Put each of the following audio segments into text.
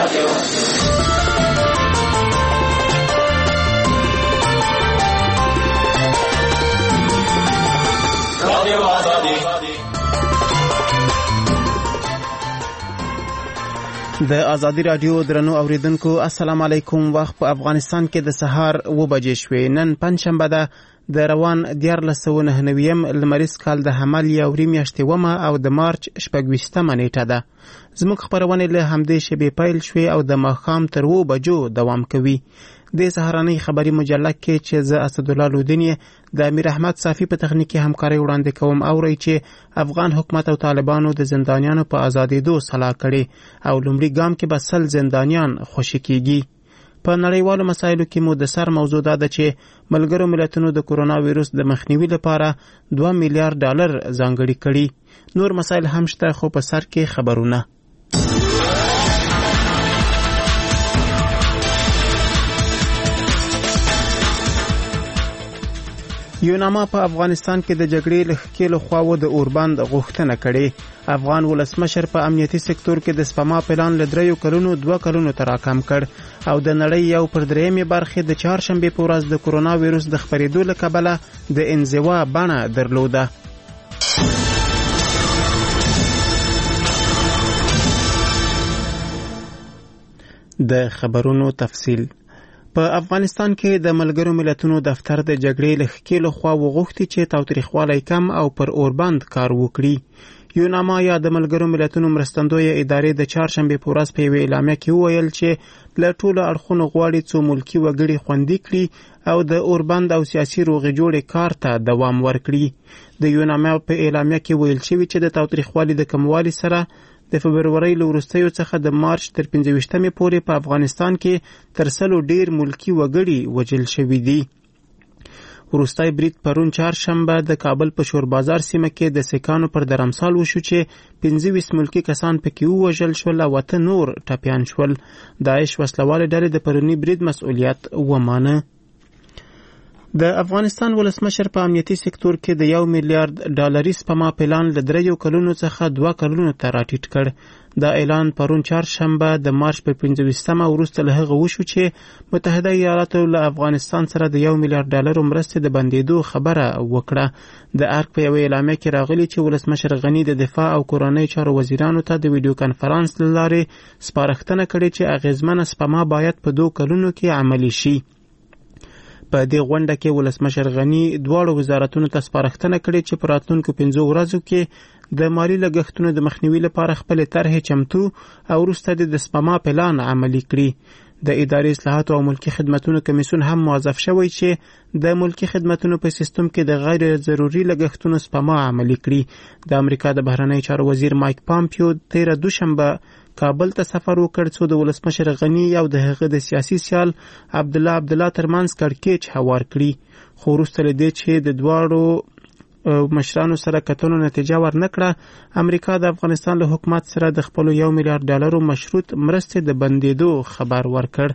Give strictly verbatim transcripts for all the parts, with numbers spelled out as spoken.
د ازادي رادیو درنو اوریدونکو السلام علیکم. وخت په افغانستان کې د سهار و بجې شوې. نن پنځشنبه ده د روان دیارلس سوه نهه نویم لمریز کال د حمل یوې میاشتې ومه او د مارچ شپږ ویشتمه نیټه ده. زموږ خپرونې له همدې شیبې پیل شوې او د ماښام تر اوو بجو دوام کوي. د سهارنۍ خبري مجله کې چې زه اسدالله لودین د امیر احمد صافي په تخنیکي همکارۍ وړاندې کوم اورئ چې افغان حکومت او طالبانو د زندانیانو په آزادېدو سلا کړې او لومړي ګام کې به سل زندانیان خوشي کیږي. په نړیوالو مسایلو کې مو د سر موضوع دا ده چې ملګرو ملتونو د کورونا ویروس د مخنیوي لپاره دوه میلیارډ ډالر ځانګړي کړي. نور مسایل هم شته خو په سر کې خبرونه. یوناما په افغانستان کې د جګړې له ښکېلو خواوو د اوربند غوښتنه کړې. افغان ولسمشر په امنیتي سکتور کې د سپما پلان له دریو کلونو دوه کلونو ته راکم کړ او د نړۍ یو پر درېیمې برخې د چهارشنبې په ورځ د کورونا ویروس د خپرېدو له کبله د انزوا بڼه درلوده. د خبرونو تفصیل. په افغانستان کې د ملګرو ملتونو دفتر د جګړې له ښکېلو خواوو غوښتي چې تاوتریخوالی کم او پر اوربند کار وکړي. یوناما یا د ملګرو ملتونو مرستندویه ادارې د چهارشنبې په ورځ په یوې اعلامیه کې وویل چې له ټولو اړخونو غواړي څو ملکي وګړي خوندي کړي او د اوربند او سیاسي روغې جوړې کار ته دوام ورکړي. د یوناما په اعلامیه کې ویل شوي چې د تاوتریخوالي د کموالي سره د فبرورۍ له وروستیو څخه د مارچ تر پنځه ویشتمې پورې په افغانستان کې تر سلو ډیر ملکي وګړي وژل شوي دي. وروستی برید پرون چهارشنبه د کابل په شور بازار سیمه کې د سیکانو پر درمسال وشو چې پنځه ویشت ملکي کسان پکې ووژل شول او اته نور ټپیان شول. داعش وسلوالې ډلې د پروني برید مسؤلیت ومانه. د افغانستان ولسمشر په امنیتي سکتور کې د یو میلیارډ ډالري سپما پلان له دریو کلونو څخه دوه کلونو ته راټیټ کړ. دا اعلان پرون چهارشنبه د مارچ په پنځه ویشتمه وروسته له هغه وشو چې متحده ایالاتو له افغانستان سره د یو میلیارډ ډالرو مرستې د بندېدو خبره وکړه. د ارګ په یوې اعلامیه کې راغلي چې ولسمشر غني د دفاع او کورنۍ چارو وزیرانو ته د ویډیو کنفرانس له لارې سپارښتنه کړې چې اغیزمنه سپما باید په دوه کلونو کې عملي شي. په دې غونډه کې ولسمشر غني دواړو وزارتونو ته سپارښتنه کړې چې په راتلونکو پنځو ورځو کې د مالي لګښتونو د مخنیوي لپاره خپلې طرحې چمتو او وروسته د سپما پلان عملي کړي. د اداري اصلاحاتو او ملکي خدمتونو کمیسیون هم موظف شوی چې د ملکي خدمتونو په سیستم کې د غیر ضروري لګښتونو سپما عملي کړي. د امریکا د بهرنۍ چارو وزیر مایک پامپیو تیره دوشنبه کابل ته سفر وکړ څو د ولسمشر غني او د هغه د سیاسي سیال عبدالله عبدالله ترمنځ کړکېچ هوار کړي. خو وروسته له دې چې د دواړو مشرانو سره کتنو نتیجه ورنکړه، امریکا د افغانستان له حکومت سره د خپلو یو میلیارډ ډالرو مشروط مرستې د بندېدو خبر ورکړ.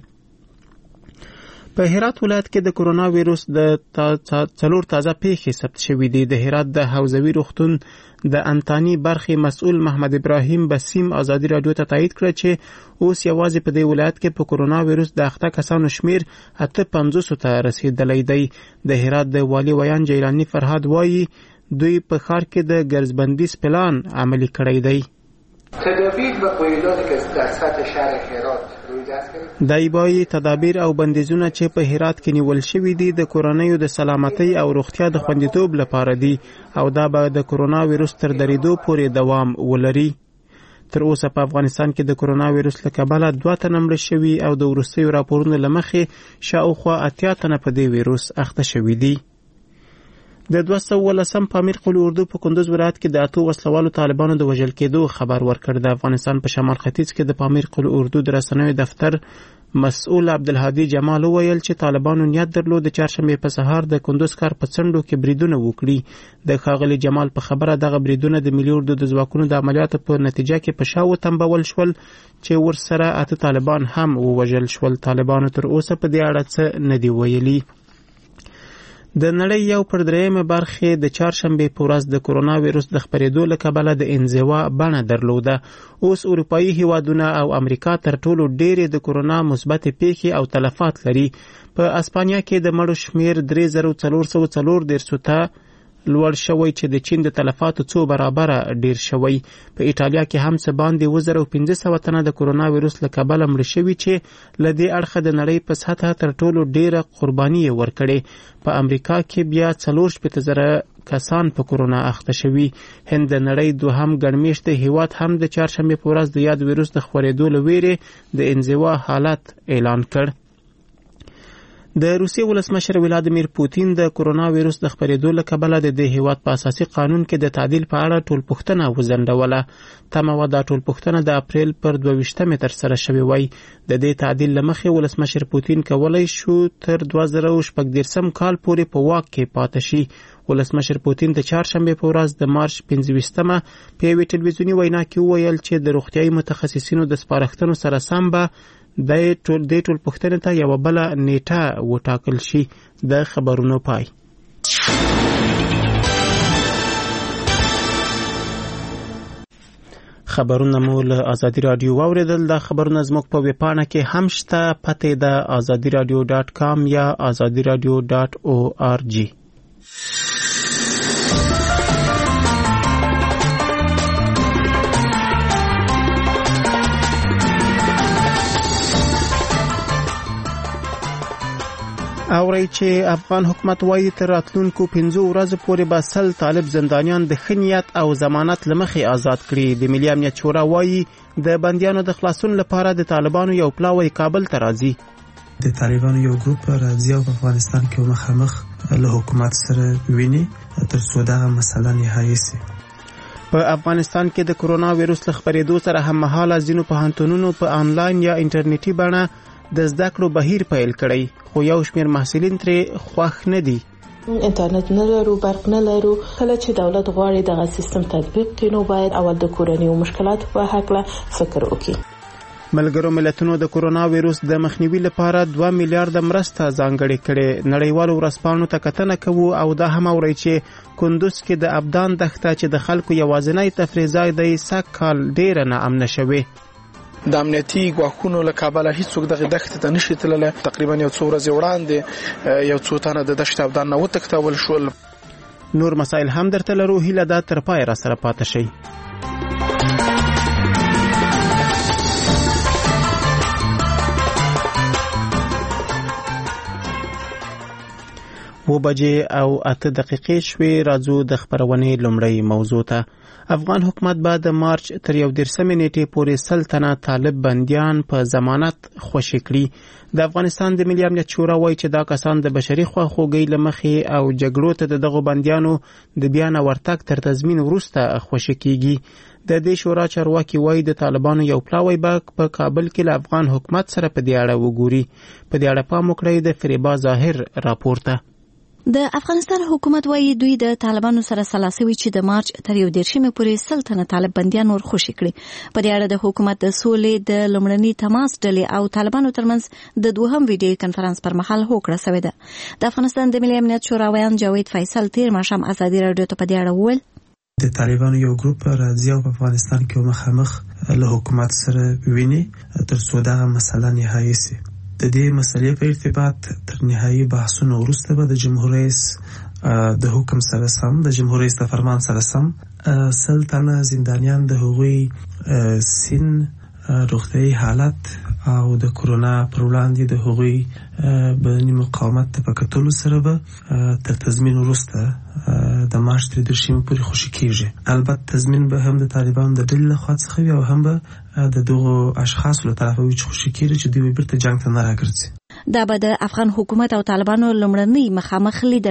په هرات ولایت کې د کورونا ویروس د څلور تازه پیښې ثبت شوې دي. د هرات د حوزوي روغتون د انتاني برخې مسؤل محمد ابراهیم بسیم ازادي رادیو ته تایید کړ چې اوس یوازې په دې ولایت کې په کورونا ویروس د اخته کسانو شمیر اته پنځوسو ته رسیدلی دی. د هرات د والي ویان جیلانی فرهاد وایي دوی په ښار کې د ګرځبندیز پلان عملي کړی دی. تدابیر و قیوداتی که در سطح شهر هرات روی دست گرفت. دای بای تدابیر او بندیزونه چې په هرات کې نیول شوي دي د کورنیو د سلامتۍ او روغتیا د خوندیتوب لپاره دي او دا به د کورونا ویروس تر درېدو پورې دوام ولري. تر اوسه په افغانستان کې د کورونا ویروس له کبله دوه تنه مړه شوي او د وروستیو راپورونو له مخې شاوخوا اتیا تنه په دې ویروس اخته شوي دي. د دوه سوه اوولسم پامیر قلعه اردو په کندوز ولایت کې د اتو وسلوالو طالبانو د وژل کېدو خبر ورکړ. د افغانستان په شمال ختیځ کې د پامیر قلعه اردو د رسنیو دفتر مسؤل عبدالهادي جمال وویل چې طالبانو نیت درلود د چهارشنبې په سهار د کندوز ښار په څنډو کې بریدونه وکړي. د ښاغلي جمال په خبره دغه بریدونه د ملي اردو د ځواکونو د عملیاتو په نتیجه کې په شا وتمبول شول چې ورسره اته طالبان هم ووژل شول. طالبانو تر اوسه په دې اړه څه نه دي ویلي. د نړۍ یو پر درېیمه برخې د چهارشنبې په ورځ د کرونا ویروس د خپرېدو له کبله د انزوا بڼه درلوده. اوس اروپایي هیوادونه او امریکا تر ټولو ډېرې د کرونا مثبتې پیښې او تلفات لري. په اسپانیا کې د مړو شمېر درې زره څلور سوه څلور دېرشو ته لوړ شوی چې د چین د تلفاتو څو برابره ډیر شوی. په ایټالیا کې هم څه باندې اووه زره پنځه سوه تنه د کرونا ویروس له کبله مړه شوي چې له دې اړخه د نړۍ په سطحه تر ټولو ډیره قرباني یې ورکړې. په امریکا کې بیا څلور شپېته زره کسان په کرونا اخته شوي. هند د نړۍ دوهم ګڼمېشته هیواد هم د چهارشنبې په ورځ د یاد ویروس د خپرېدو له ویرې د انزوا حالت اعلان کړ. د روسیې ولسمشر ولادیمیر پوتین د کرونا ویروس د خپرېدو له کبله د دې هیواد په اساسي قانون کې د تعدیل په اړه ټولپوښتنه وځنډوله. تمه وه دا ټولپوښتنه د اپریل پر دوه ویشتمې ترسره شوې وای. د دې تعدیل له مخې ولسمشر پوتین کولی شو تر دوه زره شپږ دېرشم کال پورې په واک کې پاتې شي. ولسمشر پوتین د چهارشنبې په ورځ د مارچ پنځه ویشتمه په یوې ټلویزیوني وینا کې وویل چې د روغتیایي متخصصینو د سپارښتنو سره سم به د ټول د ټول پښتنې ته یو بل نیټه وټاکل شي. د خبرونو پای. خبرونه مو له ازادي رادیو واوریدل. د خبرونه زموږ په ویب پاڼه کې هم شته. پته د ازادي رادیو ډاټ کام یا ازادي رادیو ډاټ او آر جی. اوري چې افغان حکومت وايي تر راتلونکو پنځو ورځو پورې به سل طالب زندانیان د ښه نیت او ضمانت له مخې آزاد کړي. د ملي امنیت شورا وايي د بندیانو د خلاصون لپاره د طالبانو یو پلاوی کابل ته راځي. د طالبانو یو ګروپ راځي او په افغانستان کې مخامخ له حکومت سره ویني تر څو دا مسله نهایي شي. په افغانستان کې د کرونا ویروس له خپرېدو سره هم مهاله ځینو پوهنتونونو په آنلاین یا انټرنیټي بڼه د زده کړو بهیر پیل کړی، خو یو شمېر محصلین ترې خوښ نه دي. انټرنیټ نه لرو، برق نه لرو. کله چې دولت غواړي دغه سیستم تطبیق کړي نو باید اول د کورنیو مشکلات په هکله فکر وکړي. ملګرو ملتونو د کرونا ویروس د مخنیوي لپاره دوه میلیارډ مرسته ځانګړې کړې. نړیوالو ورځپاڼو ته کتنه کوو او دا هم اوري چې کندوز کې د ابدان دښته چې د خلکو یوازینی تفریح ځای دی سږ کال ډېره ناامنه شوې. د امنیتي ګواښونو له کبله هیڅوک دغه دښتې ته نشي تللی. تقریبا یو څو ورځې وړاندې یو څو تنه د دښتې ابدان نه وتښتول شول. نور مسایل هم درته لرو، هیله ده تر پای را سره پاتې شئ. و بجې او اته دقیقې شوې. راځو د خبرونې لومړۍ موضوع ته. افغان حکومت به د مارچ تر یو دېرشمې نیټې پورې سل تنه طالب بندیان په ضمانت خوشي کړي. د افغانستان د ملي امنیت شورا وایي چې دا کسان د بشري خواخوږۍ له مخې او جګړو ته د دغو بندیانو د بیا نه ورتګ تر تضمین وروسته خوشي کیږي. د دې شورا چارواکي وایي د طالبانو یو پلاوی به په کابل کې له افغان حکومت سره په دې اړه وګوري. په دې اړه پام وکړئ د فریبا ظاهر راپورته. د افغانستان حکومت وايي دوی د طالبانو سره سلاسوي چې د مارچ تر یو دېرشمې پورې سل تنه طالب بندیان ور خوشي کړي. په دې اړه د حکومت د سولې د لومړني تماس ډلې او طالبانو ترمنځ د دوهم ویډیو کنفرانس پر مهال هوکړه شوې ده. د افغانستان د ملي امنیت شورا ویان جاوید فیصل تیر ماښام ازادي رادیو ته په دې اړه وویل د طالبانو یو ګروپ راځي او په افغانستان کې مخامخ له حکومت سره ویني تر څو دا مسله نهایي شي. د دې مسلې په ارتباط تر نهایي بحثونو وروسته به د جمهور رئیس د حکم سره سم د جمهور رئیس د فرمان سره سم سل تنه زندانیان د هغوی سن روغتیایي حالت او د کرونا پر وړاندې د هغوی بدني مقاومت ته په کتلو سره به تر تضمین وروسته د مارچ تر دېرشمې پورې خوشي کیږي. البته تضمین به هم د طالبانو د ډلې لخوا څخه وي او هم به د دغو اشخاصو له طرفه وي چې خوشي کیږي چې دوی بیرته جنګ ته نه راګرځي. دا به د افغان حکومت او طالبانو لومړنۍ مخامخ لیدنه وي.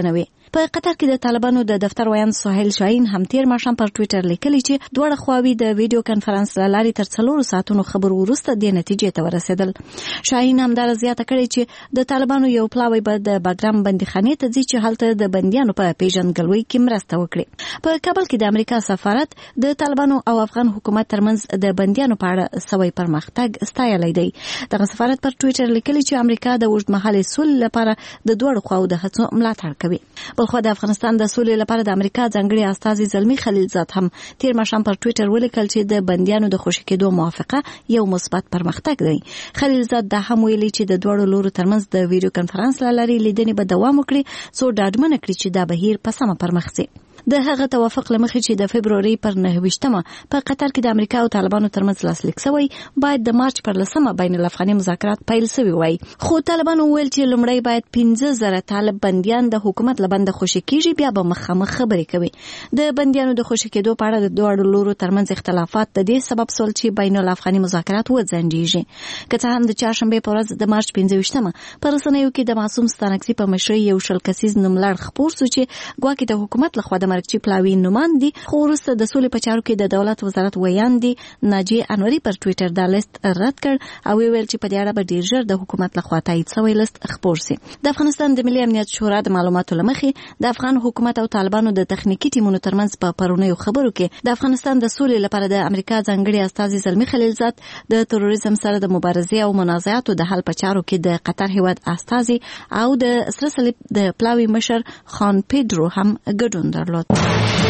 په قطر کې د طالبانو د دفتر ویاند سهیل شاهین هم تیر ماښام پر ټوئیټر لیکلي چې دواړه خواوې د ویډیو کانفرنس له لارې تر څلورو ساعتونو خبرو وروسته د نتیجې ته ورسېدل. شاهین همدارا زیاته کړې چې د طالبانو یو پلاوی به د باګرام بندیخانې ته ځي چې هلته د بندیانو په پیژندګلوۍ کې مرسته وکړي. په کابل کې د امریکا سفارت د طالبانو او افغان حکومت ترمنځ د بندیانو په اړه سوي پرمختګ ستایلی دی. دغه سفارت پر ټوئیټر لیکلي چې امریکا د اوږدمهالې سولې لپاره د دوړو خواو د هڅو ملاتړ کوي. بلخو د افغانستان د سولې لپاره د امریکا ځانګړي استازي زلمی خلیلزاد هم تیر ماښام پر ټوئیټر ولیکل چې د بندیانو د خوشي کېدو موافقه یو مثبت پرمختګ دی. خلیلزاد دا هم ویلي چې د دوړو لورو ترمنځ د ویډیو کانفرنس له لارې لیدنې به دوام وکړي څو ډاډمنه کړي چې دا بهیر په سمه پرمخ ځي. د هغه توافق لمخې چې د فبروري پر نهه ویشتمه په قطر کې د امریکا او طالبانو ترمنځ لاسلیک شوی باید د مارچ پر لسمه بین الافغاني مذاکرات پیل شوي وای. خو طالبانو ویل چې لومړی باید پنځه زره طالب بندیان د حکومت لبند خوشي کیږي بیا به مخامخ خبرې کوي. د بندیانو د خوشي کېدو په اړه د دوه لورو ترمنځ اختلافات د دې سبب سول چې بین الافغاني مذاکرات وځنډیږي. که څه هم د چهارشنبه په ورځ د مارچ پنځه ویشتمه په رسنیو کې د معصوم ستانکزي په مشرۍ یو شل کسیز نوملړ خپور شو چې ګواکې د حکومت لخوا د مرکزي پلاوي نوماندي خو وروسته د سولې په چارو کې د دولت وزارت ویاندي ناجیه انوري پر ټوئیټر دا لیست رد کړ او ویل چې په دې اړه به ډیر ژر د حکومت لخوا تایید شوی لیست خپور شي. د افغانستان د ملي امنیت شورا د معلوماتو لمخې د افغان حکومت او طالبانو د تخنیکی ټیمونو ترمنځ په پرونیو خبرو کې د افغانستان د سولې لپاره د امریکا ځانګړي استازي زلمی خلیلزاد د تروریزم سره د مبارزې او منازعاتو د حل په چارو کې د قطر هیواد استازي او د سره صلیب د پلاوی مشر خان پیدرو هم ګډون درلود.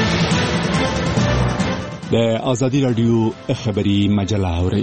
د ازادي رادیو خبري مجله اوري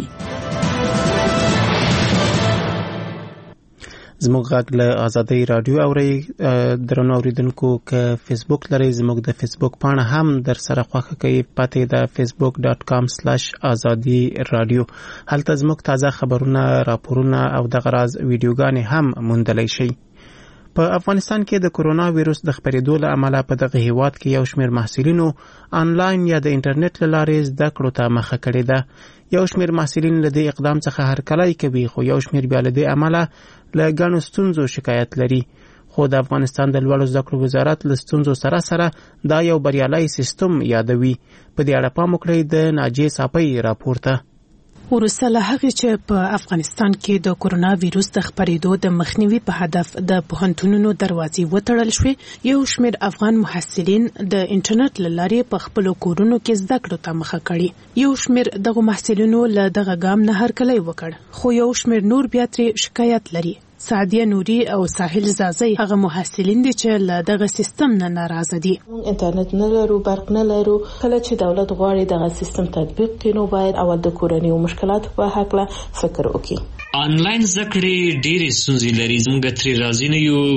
زموږ غږ له ازادي رادیو اوري. درنو اوریدونکو که فیسبوک لري زموږ د فیسبوک پاڼه هم در سره خوښه کوي پته د فیسبوک ډاټ کام سلیش ازادي رادیو. هلته زموږ تازه خبرونه راپورونه او د غراز ویډیوګانې هم موندلی شي. په افغانستان کې د کورونا وایروس د خپرېدو له امله په دغه هیواد کې یو شمېر محصلینو آنلاین یا د انټرنیټ له لارې زده کړو ته مخه کړې ده. یو شمېر محصلین له دې اقدام څخه هرکلی کوي خو یو شمېر بیا له دې امله له ګڼو ستونزو شکایت لري. خو د افغانستان د لوړو زده کړو وزارت له ستونزو سره سره دا یو بریالی سیستم یادوي. په دې اړه پام وکړئ د ناجیې ساپۍ راپور ته. ورسته له هغې چې په افغانستان کې د کورونا ویروس د خپرېدو د مخنیوي په هدف د پوهنتونونو دروازې وتړل شوې، یو شمېر افغان محصلین د انټرنیټ له لارې په خپلو کورونو کې زده کړو ته مخه کړي. یو شمېر دغو محصلینو له دغه ګام نه هرکلی وکړ، خو یو شمېر نور بیا ترې شکایت لري. سعدیه نوري او ساحل زازی هغه محصلین دي چې له دغه سیستم نه ناراضه دي. انټرنیټ نه لرو، برق نه لرو. کله چې دولت غواړي دغه سیستم تطبیق کړي نو باید اول د کورنۍ مشکلات په هکله فکر وکړي. آنلاین زده کړې ډېرې ستونزې لري. موږ ترې راضي نه یو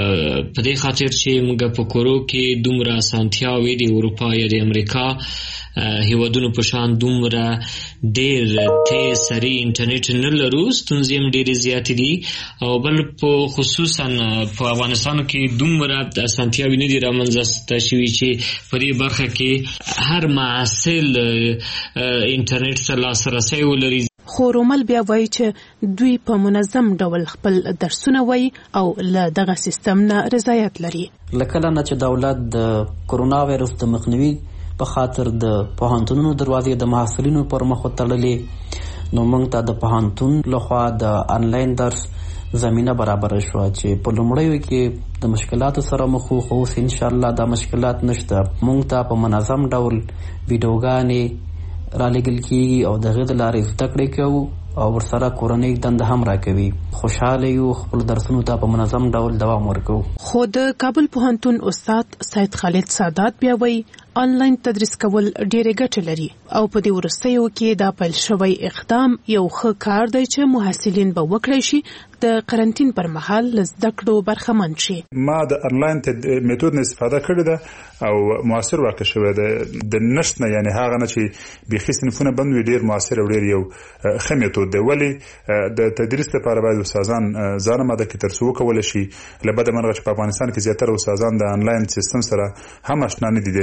په دې خاطر چې موږ په کورو کې دومره اسانتیاوې د اروپا یا د امریکا هیوادونو په شان دومره ډېر تیز سریع انټرنیټ نه لرو. ستونزې هم ډېرې زیاتې دي او بل په خصوصا په افغانستان کې دومره اسانتیاوې نه دي رامنځته شوي چې په دې برخه کې هر محصل انټرنیټ سره لاسرسی ولري. خو رومل بیا وایي چې دوی په منظم ډول خپل درسونه وایي او له دغه سیستم نه رضایت لري. لکه نه چې دولت د کورونا وایروس د مخنیوي په خاطر د پوهنتونونو دروازې د محصلینو پر مخ وتړلې، نو موږ ته د پوهنتون لخوا د آنلاین درس زمینه برابر شو چې په لومړیو کې د مشکلاتو سره مخ وو، خو ان شاء الله دا مشکلات نشته. موږ ته په منظم ډول ویډیوګانې را لګل کیږي او دغه د لارې زده کړې کوو او ورسره کورنۍ دنده هم راکوي. خوشاله یو خپل درسونو ته په منظم ډول دوام ورکوو. خو د کابل پوهنتون استاد سید خالد سادات بیا وایي آنلاین تدریس کول ډېرې ګټې لري او په دې وروستیو کې دا پیل شوی اقدام یو ښه کار دی چې محصلین به وکړی شي د قرنټین پر مهال له زده کړو برخمن شي. ما د آنلاین میتود نه استفاده کړې ده او موثر واقع شوی ده. د نشت نه یعنی هغه نه چې بیخي صنفونه بند وي، ډېر موثر او ډېر یو ښه میتود دی. ولې د تدریس لپاره باید استادان ځان آماده کړي تر څو وکولی شي. له بده مرغه چې په افغانستان کې زیاتره استادان د آنلاین سیستم سره هم اشنا نه دي، د انټرنیټ د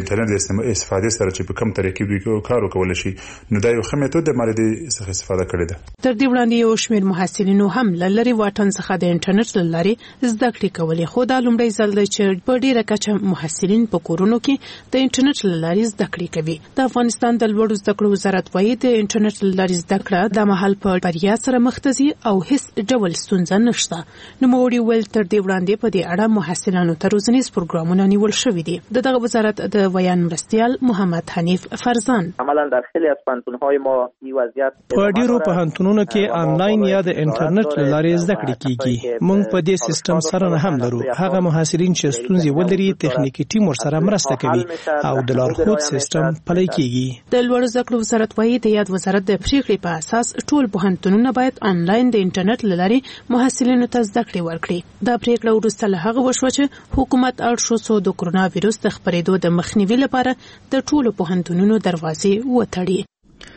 استفاده سره چې په کم طریقې دوی کار وکول شي نو دا یو ښه میتود د مالي څخه استفاده کړې ده. تر دې وړاندې یو شمېر محصلینو هم له لرې واټن څخه د انټرنیټ له لارې زده کړې کولې، خو دا لومړی ځل دی چې په ډېره کچه محصلین په کورونو کې د انټرنیټ له لارې زده کړې کوي. د افغانستان د لوړو زده کړو وزارت وايي د انټرنیټ له لارې زده کړه د مهال په بریا سره مخ ته ځي او هیڅ ډول ستونزه نشته. نوموړي ویل تر دې وړاندې په دې اړه محصلانو ته روزنیز پروګرامونه نیول شوي دي. د دغه وزارت د ویان مرستیال محمد حنیف فرزان عملاً در خیلی از پانتون‌های ما این وضعیت په ډیرو پوهنتونونو کې آنلاین یا د انټرنیټ له لارې زده کړې کیږي. موږ په دې سیستم سره نه هم لرو. هغه محصلین چې ستونزې ولري تخنیکی ټیم ورسره مرسته کوي او د لارښود سیستم پلی کیږي. د لوړو زده کړو وزارت وايي د یاد وزارت د پریکړې په اساس ټول پوهنتونونه باید آنلاین د انټرنیټ له لارې محصلینو ته زده کړې ورکړي. دا پریکړه وروسته له هغه وشوه چې حکومت اړ شو څو د کرونا وایرس د خپرېدو د مخنیوي لپاره د ټولو پوهنتونونو دروازې وتړي.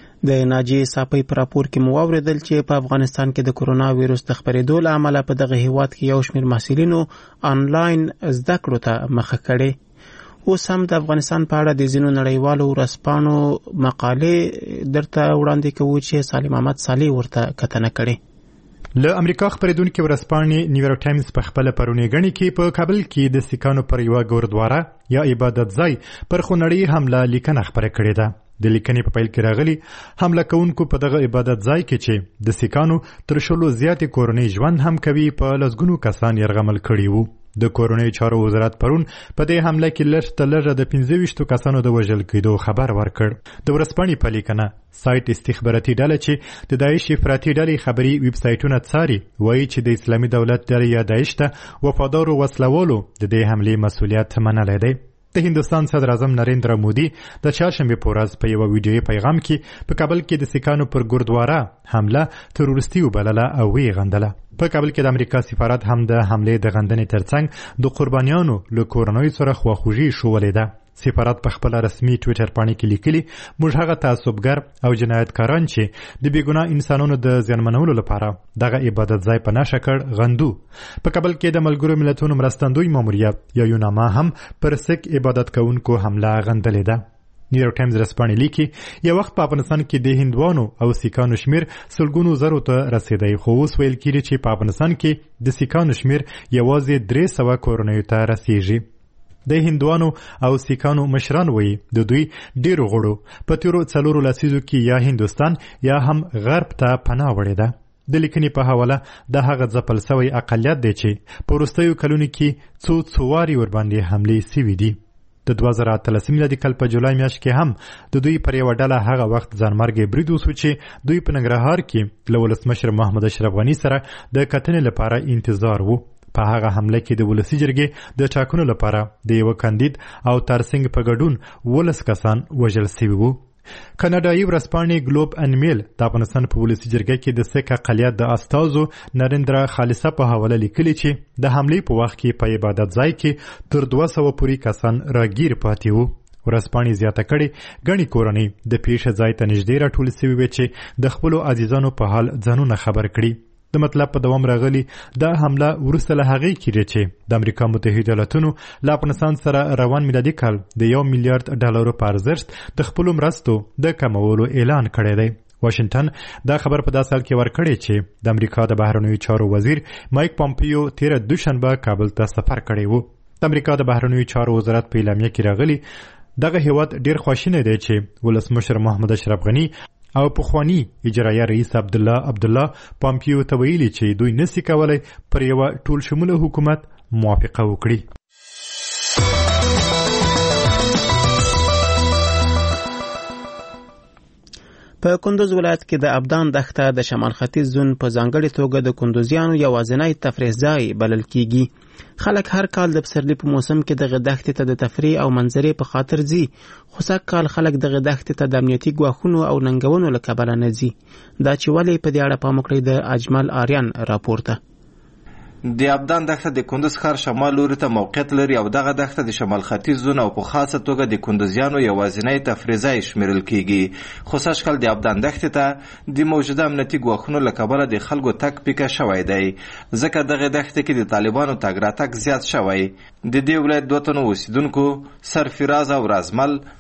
د ناجیې صافۍ په راپور کې مو واوریدل چې په افغانستان کې د کرونا وایرس د خپرېدو له امله په دغه هیواد کې یو شمېر محصلینو آنلاین زده کړو ته مخه کړې. اوس هم د افغانستان په اړه د ځینو نړیوالو ورځپاڼو مقالې درته وړاندې کوو چې سالم احمد صالح ورته کتنه کړې. له امریکا خپرېدونکې ورځپاڼې نیویارک ټایمز په خپله پرونۍ ګڼې کې په کابل کې د سیکانو پر یوه ګوردواره یا عبادت ځای پر خونړۍ حمله لیکنه خپره کړې ده. د لیکنې په پیل کې راغلي حمله کوونکو په دغه عبادت ځای کې چې د سیکانو تر شلو زیاتې کورنۍ ژوند هم کوي په لسګونو کسان یرغمل کړي وو. د کورنۍ چارو وزارت پرون په دې حمله کې لږ تر لږه د پنځه ویشتو کسانو د وژل کېدو خبر ورکړ. د ورځپاڼې په لیکنه سایت استخباراتي ډله چې د داعش افراطي ډلې خبري ویب سایټونه څاري وایي چې د اسلامي دولت ډلې یا داعش ته وفادارو وسلوالو د دې حملې مسؤلیت منلی دی. د هندوستان صدر اعظم نریندرا مودي د چهارشنبې په ورځ په یوه ویډیویي پیغام کې په کابل کې د سیکانو پر ګوردواره حمله تروریستي وبلله او ویې غندله. په کابل کې د امریکا سفارت هم د حملې د غندنې ترڅنګ د قربانیانو له کورنیو سره خواخوږي ښوولې ده. سفارت په خپل رسمي ټویټر پاڼه کې لیکلي موږ هغه تعصبګر او جنایتکاران چې د بیګناه انسانانو د زیانمنولو لپاره دغه عبادت ځای په نښه کړ غندو. په کابل کې د ملګرو ملتونو مرستندوی ماموریت یا یوناما هم پر سیک عبادت کوونکو حمله غندلې ده. نیویارک ټایمز ورځپاڼې لیکي یو وخت په افغانستان کې د هندوانو او سیکانو شمیر سلګونو زرو ته رسیدی، خو اوس ویل کېږي چې په افغانستان کې د سیکانو شمیر یوازې درې سوه کورنیو ته رسیږي. د هندوانو او سیکانو مشران وایي د دوی ډیرو غړو په تیرو څلورو لسیزو کې یا هندوستان یا هم غرب ته پناه وړې ده. د لیکنې په حواله د هغه ځپل سوی اقلیت دی چې په وروستیو کلونو کې څو څو وارې ورباندې حملې سوي دي. د دوه زره اتلسم میلادي کال په جولای میاشت کې هم د دوی پر یوه ډله هغه وخت ځانمرګی برید وسو چې دوی په ننګرهار کې له ولسمشر محمد اشرف غني سره د کتنې لپاره انتظار وو. په هغه حمله کې د ولسي جرګې د ټاکنو لپاره د یوه کاندید او ترڅنګ په ګډون ولس کسان وژل سوي وو. کاناډایي ورځپاڼې ګلوب ان میل د افغانستان په ولسي جرګه کې د سیک اقلیت د استازو نریندرا خالصه په حواله لیکلي چې د حملې په وخت کې په عبادت ځای کې تر دوه سوه پورې کسان راګیر پاتې وو. ورځپاڼې زیاته کړې ګڼې کورنۍ د پیښې ځای ته نږدې راټولې سوي وې چې د خپلو عزیزانو په حال ځانونه خبر کړي. د مطلب په دوام راغلی دا حمله وروسته له هغې کېږي چې د امریکا متحده ایالتونو له افغانستان سره روان میلادي کال د یو میلیارډ ډالرو په ارزښت د خپلو مرستو د کمولو اعلان کړی دی. واشنگټن دا خبر په داسې حال کې ورکړی چې د امریکا د بهرنیو چارو وزیر مایک پامپیو تیره دوشنبه کابل ته سفر کړی و. د امریکا د بهرنیو چارو وزارت په اعلامیه کې راغلی دغه هیواد ډیر خواشینی دی چې ولسمشر محمد اشرف غني او پخوانی اجرایه رئیس عبدالله عبدالله پامپیو ته ویلي چې دوی نسی کولی پر یوه ټول شموله حکومت موافقه وکړي. په کندوز ولایت کې د ابدان دښته د شمال ختیځ زون په ځانګړې توګه د کندوزیانو یوازینی تفریح ځای بلل کیږي. خلک هر کال د پسرلي په موسم کې دغه دښتې ته د تفریح او منظرې په خاطر ځي، خو سږ کال خلک دغه دښتې ته د امنیتي ګواښونو او ننګونو له کبله نه ځي. دا چې ولې په دې اړه پام وکړئ د اجمل آریان راپور ته. د ابدان دښته د کندوز ښار شمال لوري ته موقعیت لري او دغه دښته د شمال ختیځ زون او په خاصه توګه د کندوزیانو یوازینی تفریح ځای شمیرل کیږي. خو سږ کال د ابدان دښتې ته د موجوده امنیتي ګواښونو له کبله د خلکو تګ پیکه شوی دی، ځکه دغه دښتې کې د طالبانو تګ راتګ زیات شوی. د دې ولایت دوه تنو اوسیدونکو سرفراز او رازمل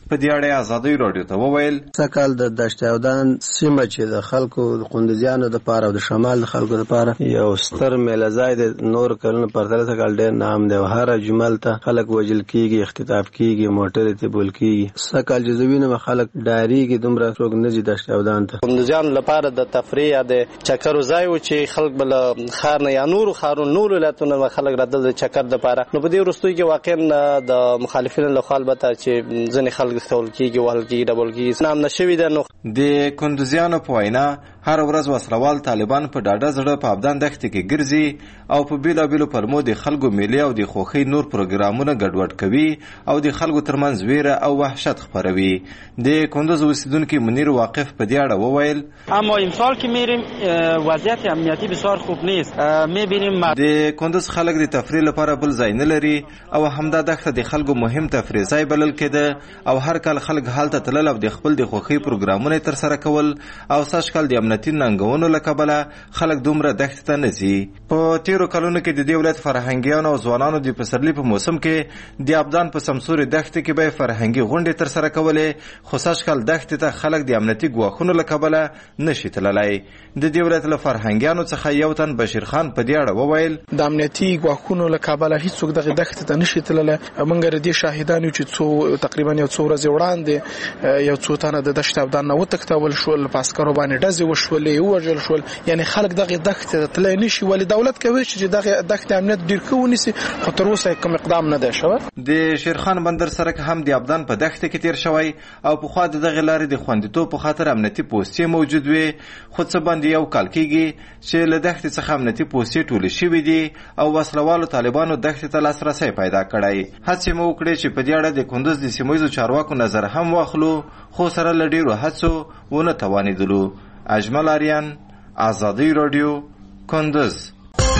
په دې اړه ازادي رادیو ته وویل سکهال د دشتاودان سیمه چې د خلکو د قندوزیانو د پاره او د شمال د خلکو د پاره یو ستر میله ځای د نور کلونو پرتله سکهال ډېر نام دی. هر جمل ته خلک وجل کیږي، اختطاف کیږي، موټر ته بول کیږي. سکهال جزوینه خلک ډاریږي دومره څوک نه دي دشتاودان ته. قندوزیانو لپاره د تفریح د چکر ځای و چې خلک بل خار نه یا نور خارون نور ولایتونو خلک راځي د چکر د پاره. نو په دې وروستي کې واقعا د مخالفینو له خوا البته چې ځنې خلک ستول کیږي وهل کیږي ډبل کیږي نام نشوي ده. نو د کندوزیانو په وینا هر ورځ وسلوال طالبان په ډاډه زړه په ابدان دښتې کې ګرځي او په بیلابیلو پلمو د خلکو میلې او د خوښۍ نور پروګرامونه ګډوډ کوي او د خلکو ترمنځ ویره او وحشت خپروي. د کندوز اوسیدونکي منیر واقف په دې اړه وویل اما امسال که میریم وضعیت امنیتی بسیار خوب نیست. میبینیم د کندوز خلک د تفریح لپاره بل ځای نه لري او همدا دښته د خلکو مهم تفریح ځای بلل کېده او هر کال خلک هلته تلل او د خپل د خوښۍ پروګرامونه ترسره کول او سږ کال د امنیتي ننګونو له کبله خلک دومره دښتې ته نه ځي. په تیرو کلونو کې د دې ولایت فرهنګیانو او ځوانانو د پسرلي په موسم کې د ابدان په سمسوري دښتې کې به فرهنګي غونډې ترسره کولې، خو سږ کال دښتې ته خلک د امنیتي ګواښونو له کبله نشي تللی. د دې ولایت له فرهنګیانو څخه یو تن بشیر خان په دې اړه وویل د امنیتي ګواښونو له کبله هیڅوک دغه دښتې ته نشي تللی. موږ د دې شاهدان یو چې څو تقریبا یو څو ورځې وړاندې یو څو تنه د دښتې ابدان نه وتښتول شول، په عسکرو باندې ډزې وشولې، ووژل شول. یعنې خلک دغه دښتې ته تللی نشي. ولې دولت کوي چې دغه دښتې امنیت ډېر ښه ونیسي، خو تر اوسه کوم اقدام نه دی شوی. د شیرخان بندر سرک هم د ابدان په دښته کې تیر شوی او پخوا د دغه لارې د خوندیتوب په خاطر امنیتي پوستې موجود وي، خو څه باندې یو کال کېږي چې له دښتې څخه امنیتي پوستې ټولې شوي دي او وسلوالو طالبانو دښتې ته لاسرسی پیدا کړی. هڅې مو وکړې چې په دې اړه د کندوز د سیمه ییزو چارواکو نظر هم واخلو، خو سره له ډېرو هڅو ونه توانېدلو. اجمل آریان، آزادی رادیو، کندوز.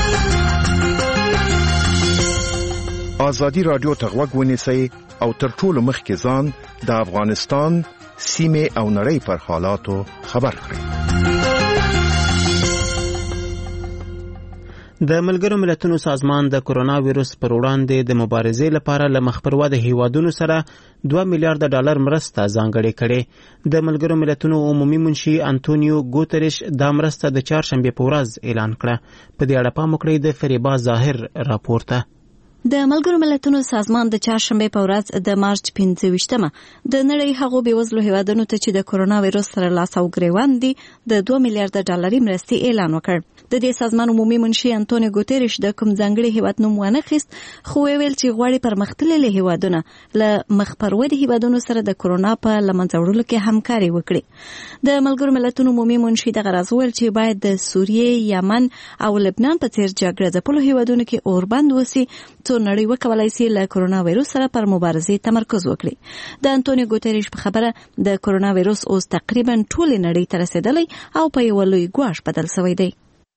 آزادی رادیو ته غوږ ونیسئ او تر ټولو مخکې ځان د افغانستان سیمې او نړۍ پر حالاتو خبر کړئ. د ملګرو ملتونو سازمان د کرونا ویروس پر وړاندې د مبارزې لپاره له مخ پر وده هیوادونو سره دوه میلیارډ ډالر مرسته ځانګړې کړې. د ملګرو ملتونو عمومي منشي انټونیو ګوتریش دا مرسته د چهارشنبې په ورځ اعلان کړه. په دې اړه پام وکړئ د فریبا ظاهر راپورته. د ملګرو ملتونو سازمان د چهارشنبې په ورځ د مارچ پنځه ویشتمه د نړۍ هغو بېوزلو هیوادونو ته چې د کرونا ویروس سره لاس او ګریوان دي د دوه میلیارډ ډالري مرستې اعلان وکړ. د دې سازمان عمومي منشي انټونیو ګوتریش د کوم ځانګړي هیواد نوم ونه خیست، خو ویل چې غواړي پرمختللي هیوادونه له مخ پر ودې هیوادونو سره د کرونا په له منځه وړلو کې همکاري وکړي. د ملګرو ملتونو عمومي منشي دغه راز ویل چې باید د سوریې، یمن او لبنان په څیر جګړه ځپلو هیوادونو کې اوربند وسی څو نړۍ وکولای شي له کرونا ویروس سره پر مبارزې تمرکز وکړي. د انټونیو ګوتریش په خبره د کرونا ویروس اوس تقریبا ټول نړۍ ته رسیدلی او په یو لوی ګواښ بدل شوی دی.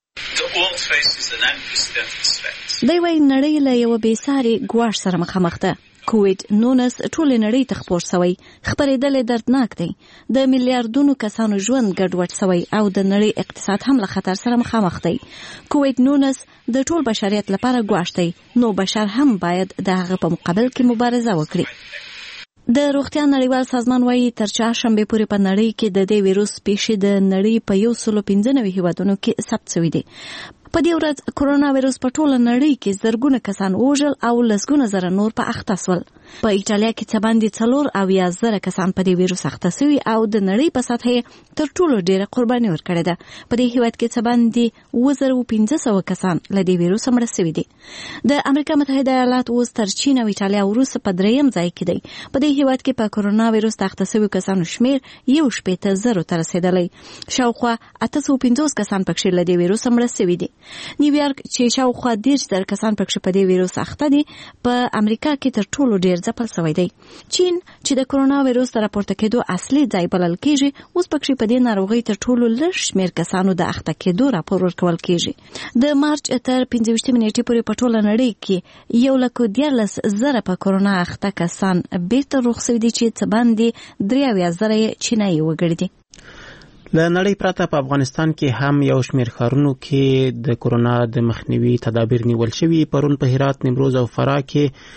دی وايي نړۍ له یو بې ساري ګواښ سره مخامخ ده. کووید نولس ټول نړۍ ته خپور شوی، خبرېدل دردناک دی. د میلیارډونو کسانو ژوند ګډوډ شوی او د نړۍ اقتصاد هم له خطر سره مخامخ دی. کووید نولس د ټول بشریت لپاره ګواښ دی، نو بشر هم باید د هغه په مقابل کې مبارزه وکړي. د روغتیا نړیوال سازمان وايي تر چهارشنبې پورې په نړۍ کې د دې ویروس پیښې د نړۍ په یو سلو پنځه نوي هیوادونو کې ثبت شوي دي. په دې ورځ کرونا ویروس په ټوله نړۍ کې زرګونه کسان وژل او لسګونه زره نور په اخته شول. په ایټالیا کې څه باندې څلور اویا زره کسان په دې ویروس اخته شوي او د نړۍ په سطحه تر ټولو ډیره قرباني ورکړې ده. په دې هیواد کې څه باندې اووه زره پنځه سوه کسان له دې ویروس مړه شوي دي. د امریکا متحده ایالات اوس تر چین او ایټالیا وروسته په دریم ځای کې دی. په دې هیواد کې په کرونا ویروس اخته شوي کسانو شمیر یو شپېته زرو ته رسیدلی. شاوخوا اته سوه پنځوس کسان پکې له دې ویروس مړه شوي دي. نیویارک چې شاوخوا دېرش زره کسان پکې په دې ویروس اخته دي په امریکا کې تر ټولو ډیر ځپل شوی دی. چین چې د کرونا ویروس سره راپورته کېدو اصلي ځای بلل کېږي، اوس پکې په دې ناروغۍ تر ټولو لږ شمیر کسانو د اخته کېدو راپور ورکول کېږي. د مارچ تر پنځه ویشتمې نیټې پورې په ټوله نړۍ کې یو لک دیارلس زره په کرونا اخته کسان بیرته روغ شوي دي چې څه باندې درې اویا زره یې چینایي وګړي دي. له نړۍ پرته په افغانستان کې هم یو شمېر ښارونو کې د کرونا د مخنیوي تدابیر نیول شوي. پرون په هرات، نیمروز او فراه کې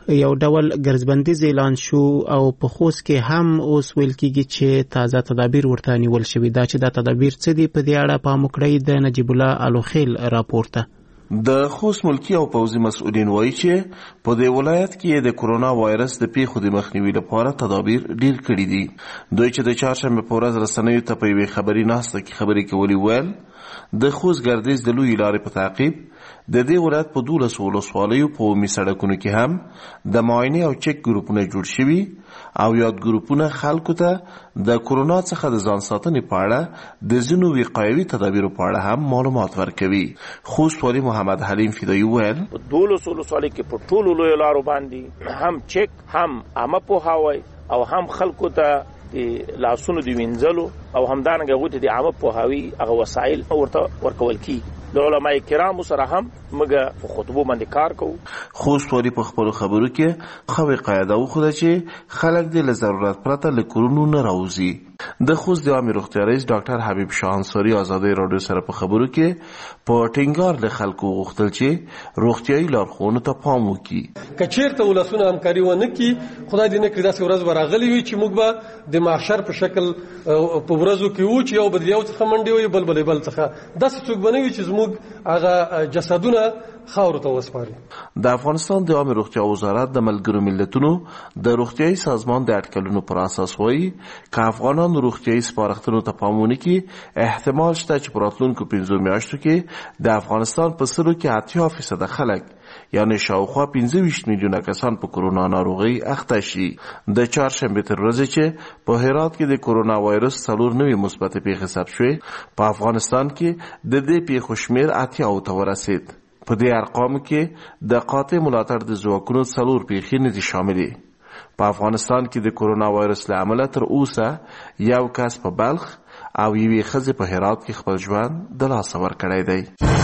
یو ډول ګرځبندیز اعلان شو او په خوست کې هم اوس ویل کېږي چې تازه تدابیر ورته نیول شوي. دا چې دا تدابیر څه دي په دې اړه پام وکړئ د نجیب الله الوخیل راپورته. د خوست ملکی او پوځي مسؤلین وایي چې په دې ولایت کې د کرونا وایرس د پیښو د مخنیوي لپاره تدابیر ډیر کړي دي. دوی چې د چهارشنبه په ورځ رسنیو ته په یوې خبري ناسته کې خبرې کولې ویل د خوست ګردیز د لوی لارې په تعقیب د دې ولایت په دولسو ولسوالیو په عمومي سړکونو کې هم د معاینې او چک ګروپونه جوړ شوي او یاد ګروپونه خلکو ته د کرونا څخه د ځان ساتنې په اړه د ځینو وقایوي تدابیرو په اړه هم معلومات ورکوي. خوست والي محمد حلیم فدایي ویل په دولسو ولسوالیو کې په ټولو لویو لارو باندې هم چک هم عامه پوهاوی او هم خلکو ته د لاسونو د وینځلو او همدارنګه غوته د عامه پوهاوی هغه وسایل ورته ورکول کی. د علماء کرامو سره هم موږ په خطبو باندې کار کوو. خوست والي په خپلو خبرو کې خوي قاعده وخوده چې خلک د ضرورت پرته له کورونو نه راوځي. د خوست د عامه روغتیا رئیس ډاکټر حبیب شاه انصاری ازادي رادیو سره په خبرو کې په ټینګار له خلکو غوښتل چې روغتیاي لارښوونو ته پام وکړي. کچیرته ولسونه همکاري ونه کړي خدای دې نه کړي داسې ورځ ورغلي وي چې موږ به د محشر په شکل په ورځو کې وو چې یو بل یو څخه منډي وي بل بل بل څخه داسې څوک بنوي چې زموږ هغه جسدونه خاورو ته وسپاري. د افغانستان د عامه روغتیا وزارت د ملګرو ملتونو د روغتیاي سازمان د اټکلونو پر اساس وایي چې افغانان روغتیاي سپارښتنو ته پام ونه کړي احتمال شته چې په راتلونکو پنځو میاشتو کې د افغانستان په سلو کې اتیا فیصد خلک یعنی شاوخوا پنځه ویشت میلیونه کسان په کرونا ناروغي اخته شي. د چهارشنبه تر ورځې چې په هرات کې د کرونا وایرس څلور نوې مثبت پیښې ثبت شوې په افغانستان کې د دې پیښو شمېر اتیا ته ورسید. په دې ارقامو کې د قاطع ملاتړ د ځواکونو څلور پیښې نه دي شاملې. په افغانستان کې د کرونا وایرس له امله تر اوسه یو کس په بلخ او یوې ښځې په هرات کې خپل ژوند د لاسه ورکړی دی.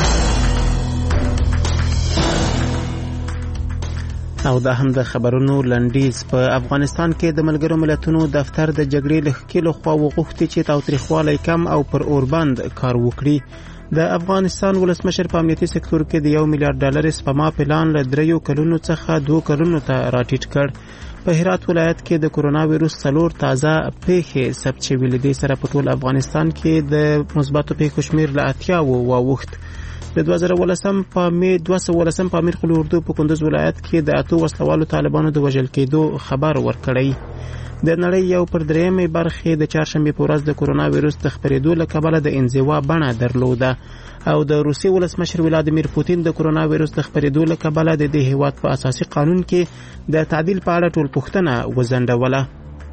او دا هم د خبرونو لنډیز. په افغانستان کې د ملګرو ملتونو دفتر د جګړې له ښکېلو خوا وغوښتي چې تاوتریخوالی کم او پر اوربند کار وکړي. د افغانستان ولسمشر په امنیتي سکتور کې د یو میلیارډ ډالر سپما پلان له دریو کلونو څخه دوه کلونو ته راټیټ کړ. په هرات ولایت کې د کرونا وایرس څلور تازه پیښې ثبت شوې. له دې سره په ټول افغانستان کې د مثبتو پیښو شمېر له اتیاوو واوښت. د دوه زره ولسم په می دوه سوه ولسم په امیر قلی اردو په کندوز ولایت کې د اتو وسلوالو طالبانو د وژل کېدو خبر ورکړی. د نړۍ یو پر درېیمې برخې د چهارشنبې په ورځ د کرونا وایرس د خپرېدو له کبله د انزوا بڼه درلوده او د روسیې ولسمشر ولادیمیر پوتین د کرونا وایرس د خپرېدو له کبله د دې هیواد په اساسي قانون کې د تعدیل په اړه ټولپوښتنه وځنډوله.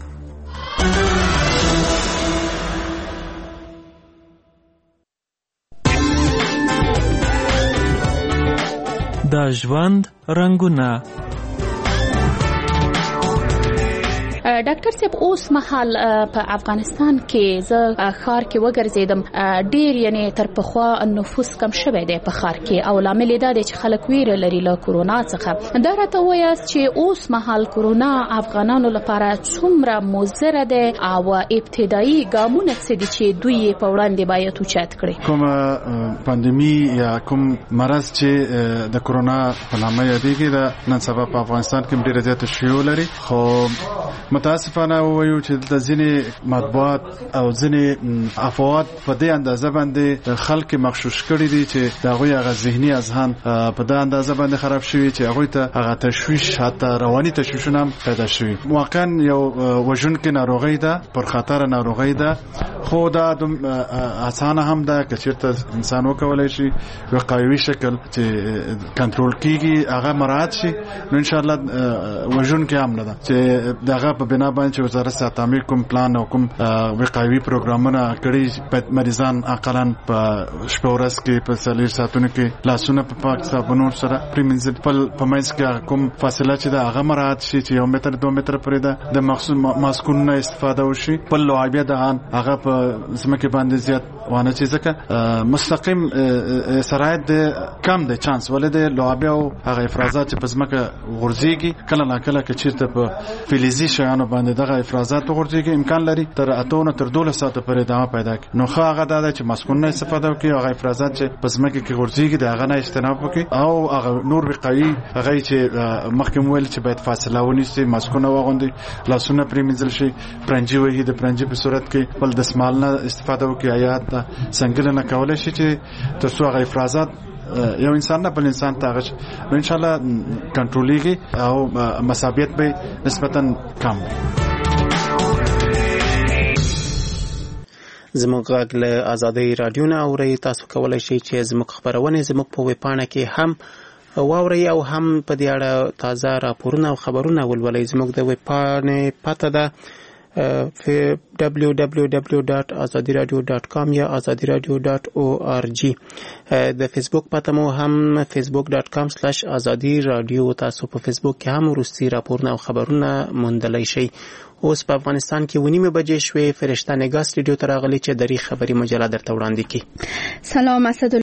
د ژوند رنگونه. ډاکټر صاحب اوس مهال په افغانستان کې زه ښار کې وګرځیدم ډیر یعنی تر پخوا نفوس کم شوی دی په ښار کې او لامل دا دی چې خلک ویره لري له کرونا څخه. دا راته وایاست چې اوس مهال کرونا افغانانو لپاره څومره مضر دی او ابتدایي ګامونه څه دي چې دوی په وړاندې باید اوچت کړي؟ کوم پاندیمي یا کوم مرض چې د کرونا په نامه یادېږي دا نن سبا په افغانستان کې ډېر زیات شیوع لري. خو متاسفانه وایو چې د ځینې مطبوعات او ځینې افواهات په دې اندازه باندې خلک مغشوش کړي دي چې د هغوی هغه ذهني اذهان په دې اندازه باندې خراب شوي چې هغوی ته هغه تشویش حتی رواني تشویشونه هم پیدا شوي. واقعا یو وژونکې ناروغي ده، پر خطر ناروغي ده، خو دا اسانه هم ده که چېرته انسان وکولی شي وقایوي شکل چې کنټرول کیږي هغه مراعات شي نو انشاءالله وژونکې هم نه ده چې دغه په بنا باندې چې وزارت صحت عامه کوم پلان او کوم وقایوي پروګرامونه کړي مریضان اقلا په شپه ورځ کې په څلور ساعتونو کې لاسونه په پاک صابون سره پریمنځل په منځ کې کوم فاصله چې د هغه مراعات شي چې یو متر دوه متر پرې ده د مخصوص ماسکونو استفاده وشي. په لوعبیا د هغه په زمکه باندې زیات وانه چې ځکه مستقیم سرایت د کم د چانس ولې د لوعبیا او هغه افرازات چې په زمکه غورځيږي کله نا کله چې چیرته په فلزي شیانو باندې دغه افرازات وغورځيږي امکان لري تر اته نه تر دولس ساعته پورې ادامه پیدا کړي. نو خو هغه دا چې ماسکونه استفاده وکړي، هغه افرازات چې په ځمکه کې غورځيږي د هغه نه اجتناب وکړي، او هغه نور وقایي هغه چې مخکې ویل چې باید فاصله ونیسي، ماسکونه واغوندي، لاسونه پرې مینځل شي، پرنجي وهي د پرنجي په صورت کې بل دسمال نه استفاده وکړي، آیات څنګه نه کولای شي چې تاسو هغه افرازات یو انسان نه بل انسان ته غش نو ان شاء الله کنټرولېږي او مساویت به نسبتا کم وي. زموږ غږ له آزادۍ رادیو نه اورئ. تاسو کولی شئ چې زموږ خبرونه زموږ په ویبپاڼه کې هم واورئ او هم په دې اړه تازه راپورونه او خبرونه ولولئ. زموږ د ویبپاڼې پته ده دبلیو دبلیو دبلیو ډاټ ازادي رادیو ډاټ کام یا ازادي رادیو ډاټ او آر جی. د فیسبوک پته مو هم فیسبوک ډاټ کام سلیش ازادي رادیو. تاسو په فیسبوک کې هم وروستي راپورونه او خبرونه موندلی شئ. اوس په افغانستان کې ونیمه بجې شوې. فرشته نګاه سټوډیو ته راغلې چې دری خبري مجله درته وړاندې کړي. سلام، اسد